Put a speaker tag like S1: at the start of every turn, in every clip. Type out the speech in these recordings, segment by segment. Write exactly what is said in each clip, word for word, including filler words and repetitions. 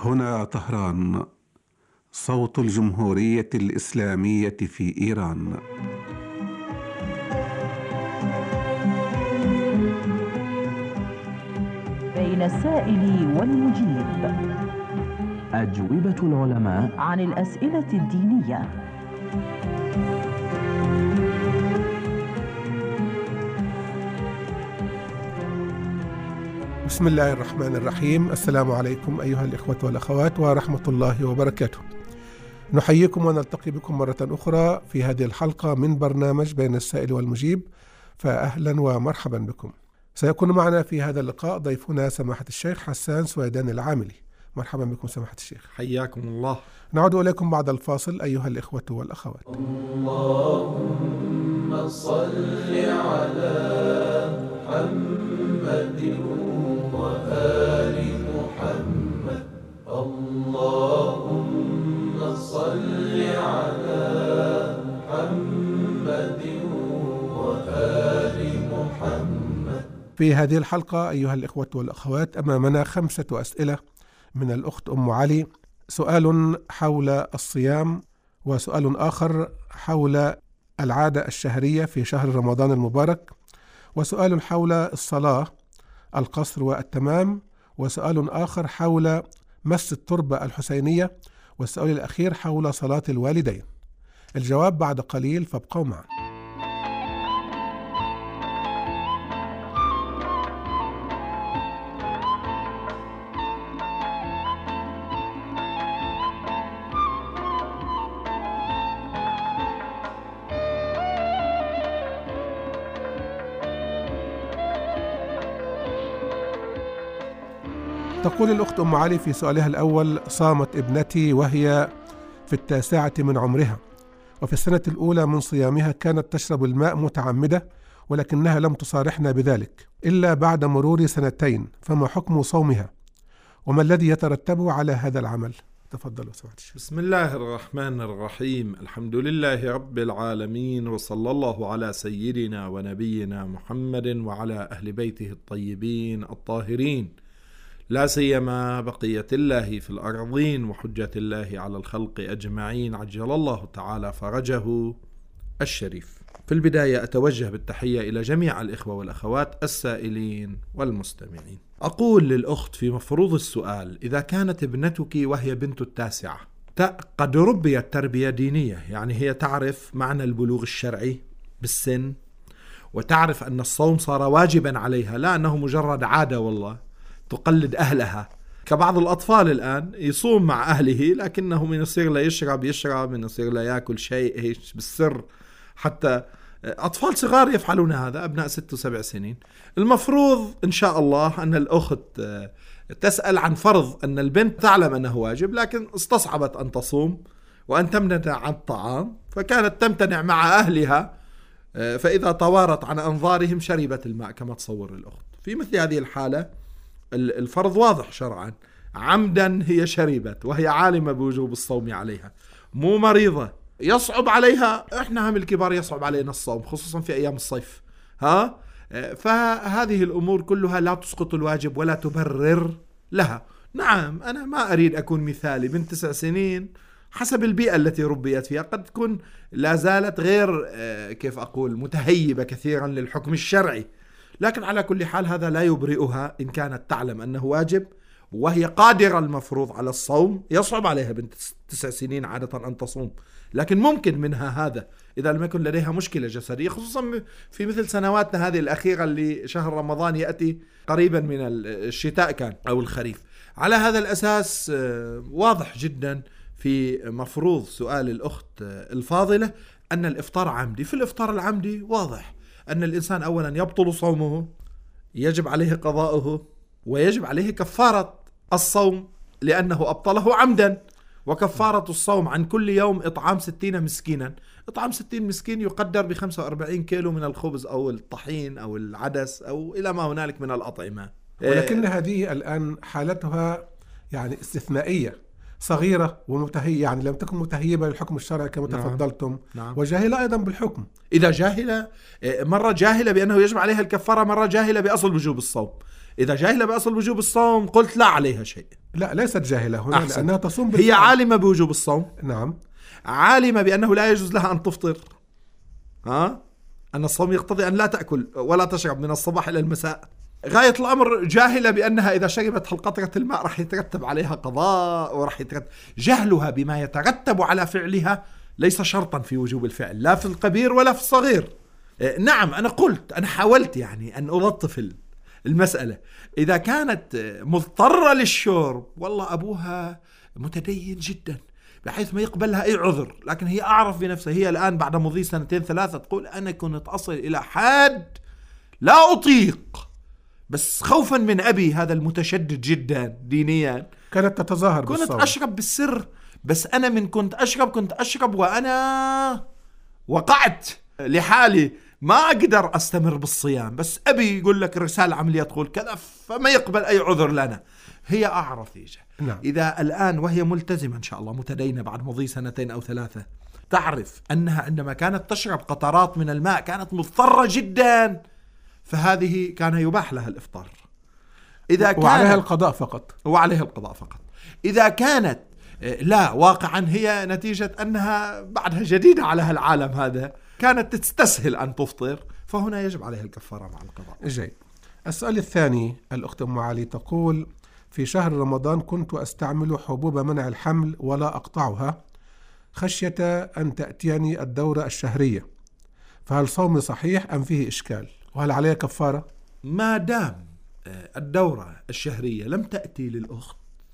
S1: هنا طهران، صوت الجمهورية الإسلامية في إيران.
S2: بين السائل والمجيب،
S3: أجوبة العلماء
S2: عن الأسئلة الدينية.
S4: بسم الله الرحمن الرحيم. السلام عليكم أيها الإخوة والأخوات ورحمة الله وبركاته. نحييكم ونلتقي بكم مرة أخرى في هذه الحلقة من برنامج بين السائل والمجيب، فأهلا ومرحبا بكم. سيكون معنا في هذا اللقاء ضيفنا سماحة الشيخ حسان سويدان العاملي. مرحبا بكم سماحة الشيخ.
S5: حياكم الله.
S4: نعود إليكم بعد الفاصل أيها الإخوة والأخوات.
S6: اللهم صل على محمد وآل محمد. اللهم صل على محمد وآل محمد.
S4: في هذه الحلقة أيها الإخوة والأخوات أمامنا خمسة أسئلة من الأخت أم علي. سؤال حول الصيام، وسؤال آخر حول العادة الشهرية في شهر رمضان المبارك، وسؤال حول الصلاة القصر والتمام، وسؤال آخر حول مس التربة الحسينية، والسؤال الأخير حول صلاة الوالدين. الجواب بعد قليل، فابقوا معنا. تقول الأخت أم علي في سؤالها الأول: صامت ابنتي وهي في التاسعة من عمرها، وفي السنة الأولى من صيامها كانت تشرب الماء متعمدة، ولكنها لم تصارحنا بذلك إلا بعد مرور سنتين، فما حكم صومها وما الذي يترتب على هذا العمل؟ تفضلوا سماحة الشيخ.
S5: بسم الله الرحمن الرحيم. الحمد لله رب العالمين، وصلى الله على سيدنا ونبينا محمد وعلى أهل بيته الطيبين الطاهرين، لا سيما بقية الله في الأرضين وحجة الله على الخلق أجمعين، عجل الله تعالى فرجه الشريف. في البداية أتوجه بالتحية إلى جميع الإخوة والأخوات السائلين والمستمعين. أقول للأخت في مفروض السؤال: إذا كانت ابنتك وهي بنت التاسعة قد ربيت تربية دينية، يعني هي تعرف معنى البلوغ الشرعي بالسن، وتعرف أن الصوم صار واجبا عليها، لا أنه مجرد عادة والله تقلد أهلها، كبعض الأطفال الآن يصوم مع أهله لكنه من يصير لا يشرب يشرب من يصير لا يأكل شيء هيش بالسر. حتى أطفال صغار يفعلون هذا، أبناء ست وسبع سنين. المفروض إن شاء الله أن الأخت تسأل عن فرض أن البنت تعلم أنه واجب، لكن استصعبت أن تصوم وأن تمتنع عن الطعام، فكانت تمتنع مع أهلها، فإذا توارت عن أنظارهم شربت الماء كما تصور الأخت. في مثل هذه الحالة الفرض واضح شرعا، عمدا هي شربت وهي عالمة بوجوب الصوم عليها، مو مريضة يصعب عليها. احنا هم الكبار يصعب علينا الصوم خصوصا في ايام الصيف، ها فهذه الامور كلها لا تسقط الواجب ولا تبرر لها. نعم انا ما اريد اكون مثالي، بنت تسع سنين حسب البيئة التي ربيت فيها قد تكون لا زالت غير كيف اقول متهيبة كثيرا للحكم الشرعي، لكن على كل حال هذا لا يبرئها إن كانت تعلم أنه واجب وهي قادرة المفروض على الصوم. يصعب عليها بنت تسع سنين عادة أن تصوم، لكن ممكن منها هذا إذا لم يكن لديها مشكلة جسدية، خصوصا في مثل سنواتنا هذه الأخيرة اللي شهر رمضان يأتي قريبا من الشتاء كان أو الخريف. على هذا الأساس واضح جدا في مفروض سؤال الأخت الفاضلة أن الإفطار عمدي. في الإفطار العمدي واضح أن الإنسان أولا يبطل صومه، يجب عليه قضاؤه، ويجب عليه كفارة الصوم لأنه أبطله عمدا. وكفارة الصوم عن كل يوم إطعام ستين مسكينا. إطعام ستين مسكين يقدر بخمسة وأربعين كيلو من الخبز أو الطحين أو العدس أو إلى ما هنالك من الأطعمة.
S4: ولكن هذه الآن حالتها يعني استثنائية، صغيرة ومتهيئة، يعني لم تكن متهيبة للحكم الشرعي كما
S5: نعم.
S4: تفضلتم،
S5: نعم.
S4: وجاهلة أيضا بالحكم.
S5: إذا جاهلة، مرة جاهلة بأنه يجب عليها الكفارة، مرة جاهلة بأصل وجوب الصوم. إذا جاهلة بأصل وجوب الصوم قلت لا عليها شيء.
S4: لا، ليست جاهلة هنا
S5: أحسن.
S4: لأنها تصوم بالفعل.
S5: هي عالمة بوجوب الصوم.
S4: نعم.
S5: عالمة بأنه لا يجوز لها أن تفطر، ها؟ أن الصوم يقتضي أن لا تأكل ولا تشرب من الصباح إلى المساء. غاية الأمر جاهلة بأنها إذا شربت قطرة الماء راح يترتب عليها قضاء، وراح يترتب. جهلها بما يترتب على فعلها ليس شرطا في وجوب الفعل، لا في الكبير ولا في الصغير. نعم، أنا قلت، أنا حاولت يعني أن ألطف المسألة. إذا كانت مضطرة للشرب، والله أبوها متدين جدا بحيث ما يقبلها أي عذر، لكن هي أعرف بنفسها. هي الآن بعد مضي سنتين ثلاثة تقول أنا كنت أصل إلى حد لا أطيق، بس خوفا من أبي هذا المتشدد جدا دينيا
S4: كانت تتظاهر
S5: كنت
S4: بالصوم.
S5: أشرب بالسر، بس أنا من كنت أشرب كنت أشرب وأنا وقعت لحالي، ما أقدر أستمر بالصيام، بس أبي يقول لك رسالة عملية تقول كذا، فما يقبل أي عذر لنا. هي أعرف إيجا.
S4: نعم.
S5: إذا الآن وهي ملتزمة إن شاء الله متدينة بعد مضي سنتين أو ثلاثة، تعرف أنها عندما كانت تشرب قطرات من الماء كانت مضطرة جدا، فهذه كان يباح لها الإفطار. إذا كان
S4: وعليها القضاء فقط.
S5: وعليها القضاء فقط. إذا كانت لا، واقعا هي نتيجة أنها بعدها جديدة على هالعالم هذا كانت تستسهل أن تفطر، فهنا يجب عليها الكفارة مع القضاء.
S4: جيد. السؤال الثاني، الأخت أم علي تقول: في شهر رمضان كنت أستعمل حبوب منع الحمل ولا أقطعها خشية أن تأتيني الدورة الشهرية، فهل صومي صحيح أم فيه إشكال؟ وهل عليها كفارة؟
S5: ما دام الدورة الشهرية لم تأتي للأخت،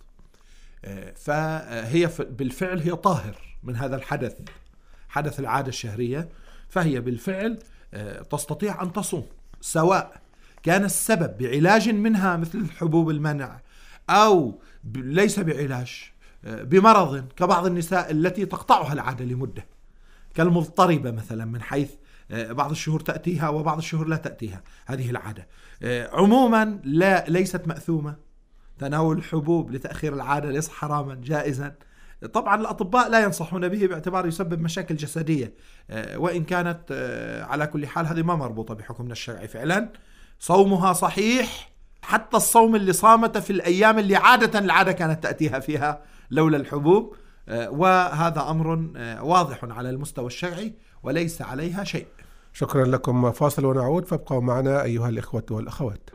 S5: فهي بالفعل هي طاهر من هذا الحدث، حدث العادة الشهرية، فهي بالفعل تستطيع أن تصوم، سواء كان السبب بعلاج منها مثل حبوب المنع، أو ليس بعلاج، بمرض كبعض النساء التي تقطعها العادة لمدة، كالمضطربة مثلا، من حيث بعض الشهور تأتيها وبعض الشهور لا تأتيها هذه العادة. عموما لا، ليست مأثومة. تناول الحبوب لتأخير العادة ليس حراما، جائزا. طبعا الأطباء لا ينصحون به باعتبار يسبب مشاكل جسدية، وإن كانت على كل حال هذه ما مربوطة بحكمنا الشرعي. فعلا صومها صحيح، حتى الصوم اللي صامته في الأيام اللي عادة العادة كانت تأتيها فيها لولا الحبوب، وهذا أمر واضح على المستوى الشرعي وليس عليها شيء.
S4: شكرا لكم. فاصل ونعود، فابقوا معنا أيها الإخوة والأخوات.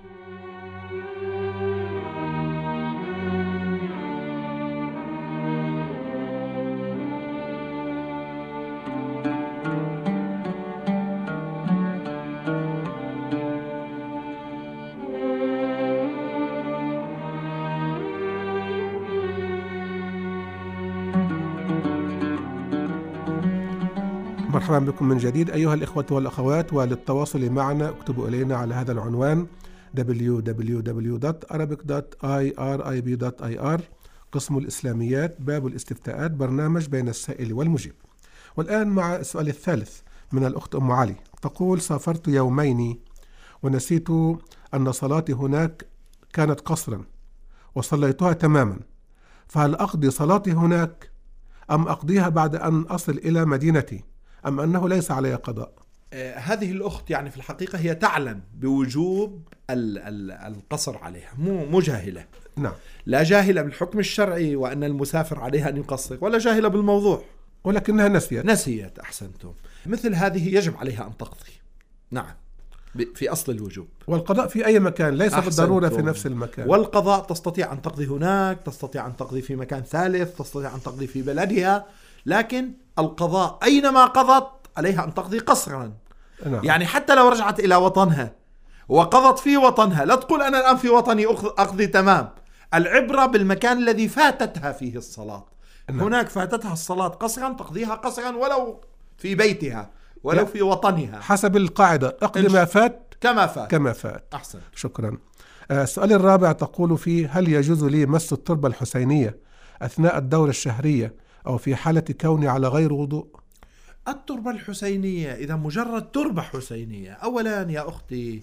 S4: مرحبا بكم من جديد أيها الإخوة والأخوات، وللتواصل معنا اكتبوا إلينا على هذا العنوان دبليو دبليو دبليو دوت أرابيك دوت آي آر آي بي دوت آي آر، قسم الإسلاميات، باب الاستفتاءات، برنامج بين السائل والمجيب. والآن مع السؤال الثالث من الأخت أم علي تقول: سافرت يومين ونسيت أن صلاتي هناك كانت قصرا وصليتها تماما، فهل أقضي صلاتي هناك أم أقضيها بعد أن أصل إلى مدينتي، أم أنه ليس علي قضاء؟
S5: آه هذه الأخت يعني في الحقيقة هي تعلم بوجوب القصر عليها، مو مو جاهلة.
S4: نعم.
S5: لا جاهلة بالحكم الشرعي وأن المسافر عليها أن يقصر، ولا جاهلة بالموضوع،
S4: ولكنها نسيت.
S5: نسيت، أحسنتم. مثل هذه يجب عليها أن تقضي، نعم، في أصل الوجوب.
S4: والقضاء في أي مكان، ليس بالضرورة في نفس المكان.
S5: والقضاء تستطيع أن تقضي هناك، تستطيع أن تقضي في مكان ثالث، تستطيع أن تقضي في بلدها، لكن القضاء أينما قضت عليها أن تقضي قصرا.
S4: نعم.
S5: يعني حتى لو رجعت إلى وطنها وقضت في وطنها، لا تقول أنا الآن في وطني أقضي تمام. العبرة بالمكان الذي فاتتها فيه الصلاة. نعم. هناك فاتتها الصلاة قصرا، تقضيها قصرا ولو في بيتها ولو في وطنها،
S4: حسب القاعدة أقضي ما فات
S5: كما فات
S4: كما فات.
S5: أحسن.
S4: شكرا. السؤال الرابع تقول فيه: هل يجوز لي مس التربة الحسينية أثناء الدورة الشهرية أو في حالة كوني على غير وضوء؟
S5: التربة الحسينية إذا مجرد تربة حسينية، أولا يا أختي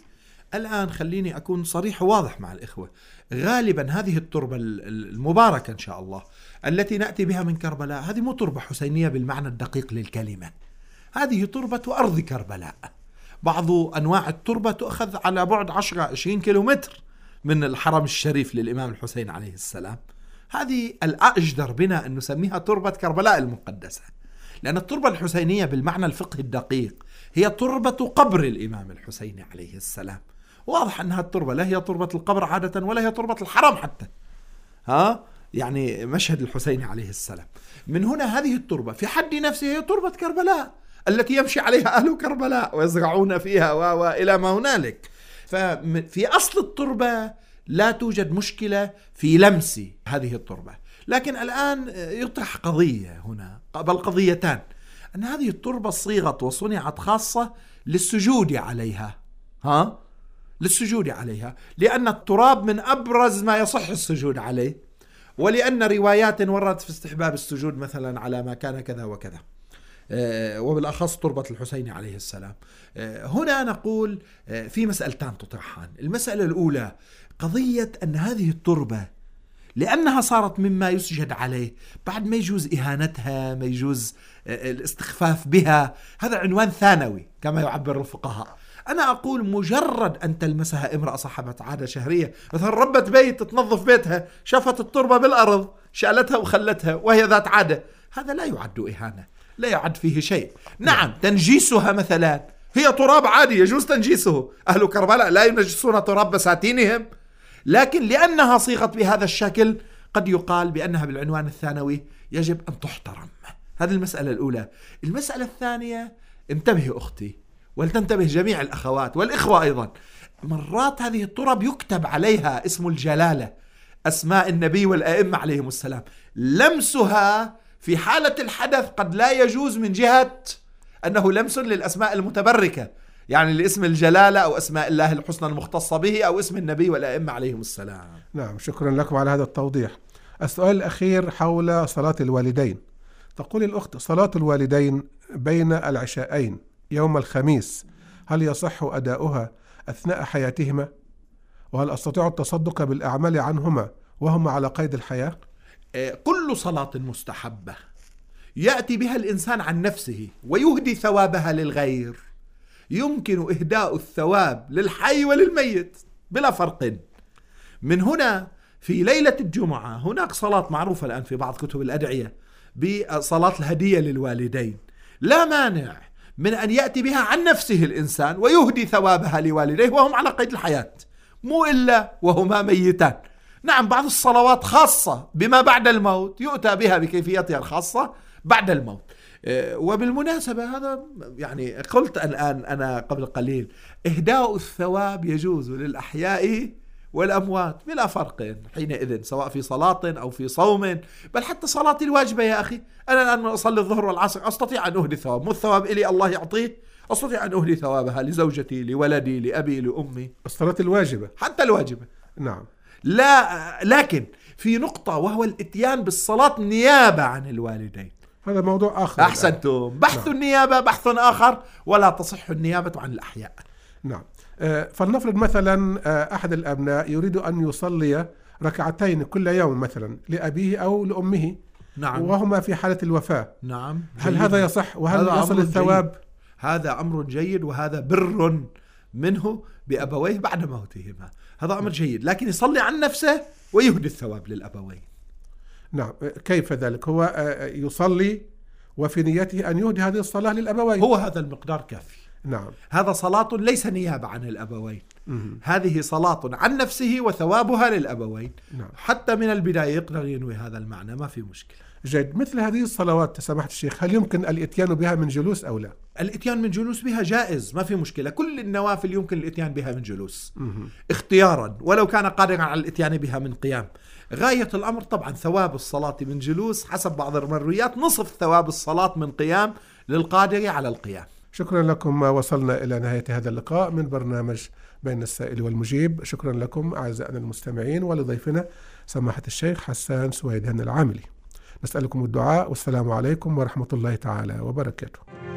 S5: الآن خليني أكون صريح وواضح مع الإخوة. غالبا هذه التربة المباركة إن شاء الله التي نأتي بها من كربلاء هذه مو تربة حسينية بالمعنى الدقيق للكلمة، هذه تربة أرض كربلاء. بعض أنواع التربة تؤخذ على بعد عشرة عشرين كيلومتر من الحرم الشريف للإمام الحسين عليه السلام. هذه الأجدر بنا أن نسميها تربة كربلاء المقدسة، لأن التربة الحسينية بالمعنى الفقهي الدقيق هي تربة قبر الإمام الحسين عليه السلام. واضح أنها التربة لا هي تربة القبر عادة ولا هي تربة الحرم حتى، ها يعني مشهد الحسين عليه السلام. من هنا هذه التربة في حد نفسها هي تربة كربلاء التي يمشي عليها أهل كربلاء ويزرعون فيها وإلى ما هنالك. ففي أصل التربة لا توجد مشكلة في لمس هذه التربة، لكن الآن يطرح قضية هنا، بل قضيتان، أن هذه التربة صيغت وصنعت خاصة للسجود عليها، ها للسجود عليها، لأن التراب من أبرز ما يصح السجود عليه، ولأن روايات وردت في استحباب السجود مثلا على ما كان كذا وكذا، وبالأخص تربة الحسين عليه السلام. هنا نقول في مسألتان تطرحان. المسألة الأولى قضية أن هذه التربة لأنها صارت مما يسجد عليه بعد ما يجوز إهانتها، ما يجوز الاستخفاف بها، هذا عنوان ثانوي كما يعبر الفقهاء. أنا أقول مجرد أن تلمسها امرأة صاحبة عادة شهرية، مثلا ربة بيت تنظف بيتها، شافت التربة بالأرض شالتها وخلتها وهي ذات عادة، هذا لا يعد إهانة، لا يعد فيه شيء. نعم تنجيسها مثلا هي تراب عادي يجوز تنجيسه، أهل كربلاء لا ينجسون تراب بساتينهم، لكن لأنها صيغت بهذا الشكل قد يقال بأنها بالعنوان الثانوي يجب أن تحترم. هذه المسألة الأولى. المسألة الثانية، انتبه أختي ولتنتبه جميع الأخوات والإخوة أيضا، مرات هذه التراب يكتب عليها اسم الجلالة، أسماء النبي والأئمة عليهم السلام، لمسها في حالة الحدث قد لا يجوز من جهة أنه لمس للأسماء المتبركة، يعني لاسم الجلالة أو أسماء الله الحسنى المختصة به أو اسم النبي والأئمة عليهم السلام.
S4: نعم، شكرا لكم على هذا التوضيح. السؤال الأخير حول صلاة الوالدين. تقول الأخت: صلاة الوالدين بين العشاءين يوم الخميس هل يصح أداؤها أثناء حياتهما؟ وهل أستطيع التصدق بالأعمال عنهما وهما على قيد الحياة؟
S5: كل صلاة مستحبة يأتي بها الإنسان عن نفسه ويهدي ثوابها للغير، يمكن إهداء الثواب للحي وللميت بلا فرق. من هنا في ليلة الجمعة هناك صلاة معروفة الآن في بعض كتب الأدعية بصلاة الهدية للوالدين، لا مانع من أن يأتي بها عن نفسه الإنسان ويهدي ثوابها لوالديه وهم على قيد الحياة، مو إلا وهما ميتان. نعم بعض الصلوات خاصة بما بعد الموت يؤتى بها بكيفيتها الخاصة بعد الموت. وبالمناسبة هذا يعني قلت الآن أنا قبل قليل إهداء الثواب يجوز للأحياء والأموات بلا فرق حينئذ، سواء في صلاة أو في صوم، بل حتى صلاة الواجبة يا أخي. أنا الآن أصلي الظهر والعصر أستطيع أن أهدي ثواب، مو الثواب إلي الله يعطيه، أستطيع أن أهدي ثوابها لزوجتي لولدي لأبي لأمي،
S4: الصلاة الواجبة حتى
S5: الواجبة.
S4: نعم.
S5: لا، لكن في نقطة وهو الاتيان بالصلاة نيابة عن الوالدين،
S4: هذا موضوع آخر.
S5: أحسنتم، بحث نعم. النيابة بحث آخر، ولا تصح النيابة عن الأحياء.
S4: نعم. فلنفرض مثلا أحد الأبناء يريد أن يصلي ركعتين كل يوم مثلا لأبيه أو لأمه،
S5: نعم.
S4: وهما في حالة الوفاة،
S5: نعم.
S4: هل هذا يصح وهل يصل الثواب؟
S5: جيد. هذا أمر جيد وهذا بر منه بأبويه بعد موتهما، هذا أمر جيد، لكن يصلي عن نفسه ويهدي الثواب للأبوين.
S4: نعم. كيف ذلك؟ هو يصلي وفي نيته أن يهدي هذه الصلاة للأبوين،
S5: هو هذا المقدار كافي.
S4: نعم.
S5: هذا صلاة ليس نيابة عن الأبوين،
S4: مم.
S5: هذه صلاة عن نفسه وثوابها للأبوين.
S4: نعم. حتى
S5: من البداية يقدر ينوي هذا المعنى، ما في مشكلة.
S4: جيد. مثل هذه الصلوات سماحة الشيخ هل يمكن الاتيان بها من جلوس أو لا؟
S5: الاتيان من جلوس بها جائز، ما في مشكلة. كل النوافل يمكن الاتيان بها من جلوس
S4: مم.
S5: اختيارا، ولو كان قادرا على الاتيان بها من قيام. غاية الأمر طبعا ثواب الصلاة من جلوس حسب بعض المرويات نصف ثواب الصلاة من قيام للقادر على القيام.
S4: شكرا لكم. وصلنا إلى نهاية هذا اللقاء من برنامج بين السائل والمجيب. شكرا لكم أعزائنا المستمعين ولضيفنا سماحة الشيخ حسان سويدان العاملي. نسألكم الدعاء، والسلام عليكم ورحمة الله تعالى وبركاته.